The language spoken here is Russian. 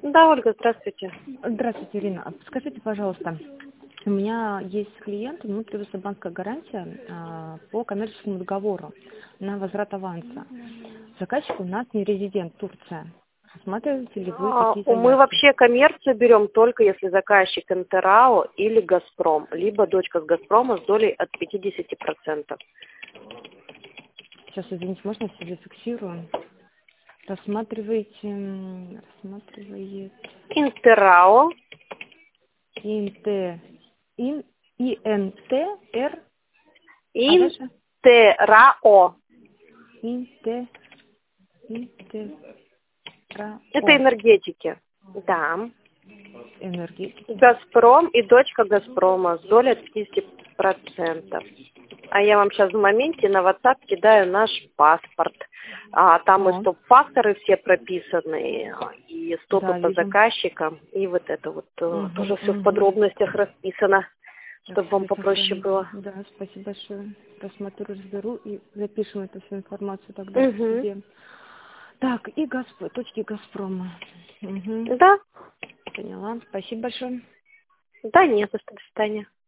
Да, Ольга, здравствуйте. Здравствуйте, Ирина. Скажите, пожалуйста, у меня есть клиент, ему требуется банковская гарантия по коммерческому договору на возврат аванса. Заказчик у нас не резидент, Турция. Рассматриваете ли вы такие Мы заявки? вообще коммерцию берем только если заказчик Интерао или Газпром, либо дочка с Газпрома с долей от 50%. Сейчас, извините, можно я себе зафиксирую? Рассматривает Интерао, ИНТР, а дальше? Интерао. Интерао. Это энергетики. Да. Энергетики. Газпром и дочка Газпрома с долей от 50%. А я вам сейчас в моменте на WhatsApp кидаю наш паспорт. Там и Так, стоп-факторы все прописаны, и стопы да, по вижу. заказчикам, и вот это вот тоже все в Угу. подробностях расписано, Так, чтобы вам сейчас попроще было. да, спасибо большое. Рассмотрю, разберу и запишем эту всю информацию тогда Угу. себе. Так, и точки Газпрома. Угу. Да, Поняла. Спасибо большое. да, нет, до свидания.